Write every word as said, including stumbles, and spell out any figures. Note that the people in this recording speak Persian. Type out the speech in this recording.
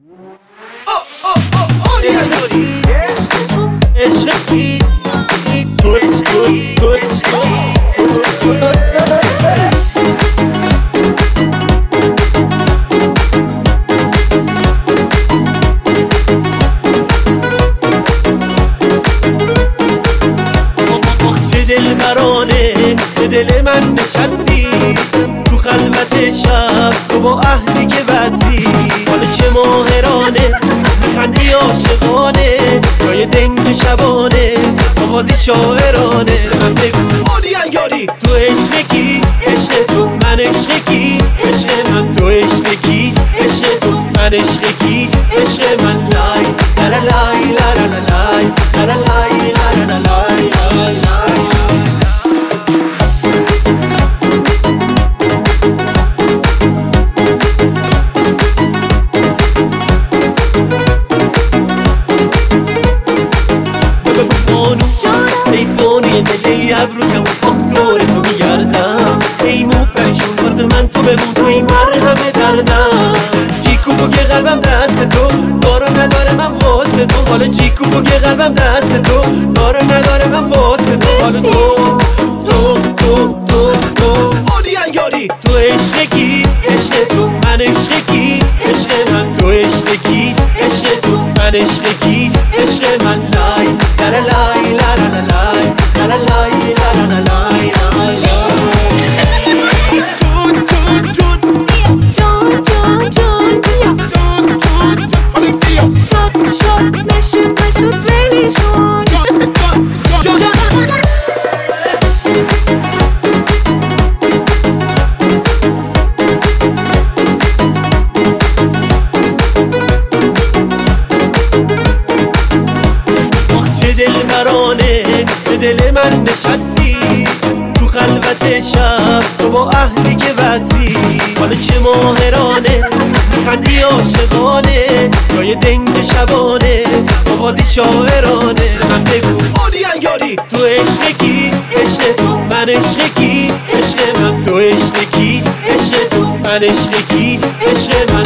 دلبرانه به دل من نشستی تو خلوت شب تو با عهدی که بستی، حالا چه ماهرانه میخندی عاشقانه، جای دنگ شبانه آوازی شاعرانه. من بگو آدیان یاری تو عشق کی؟ عشق تو من عشق کی؟ عشق من تو عشق کی؟ عشق تو من عشق کی؟ عشق من لای لا لای لا لا لای لا لای لا لا لای لای. ای بانی دلی ابرو کم آخ دور تو میگردم، ای مو پریشون واسه من تو بمون تو این مرهم دردم. جیکو بگه قلبم دست تو دارو نداره من واسه تو، حالا جیکو بگه قلبم دست تو دارو نداره من واسه تو، حالا تو تو تو تو تو آدیان یاری تو عشق کی؟ عشق تو من عشق کی؟ عشق من تو عشق کی؟ عشق تو من عشق کی؟ عشق من لای لا لای لا لا لای لا لای لا لا لای جان جان جان بیا شد شد نشد نشد ولی شد دلبرانه به دل من نشستی تو خلوت شب تو با عهدی که بستی، حالا چه ماهرانه میخندی عاشقانه، جای دنگ شبانه آوازی شاعرانه. من بگو آدیان یاری تو عشق کی؟ عشق تو من عشق کی؟ عشق من تو عشق کی؟ عشق تو من عشق کی؟ عشق من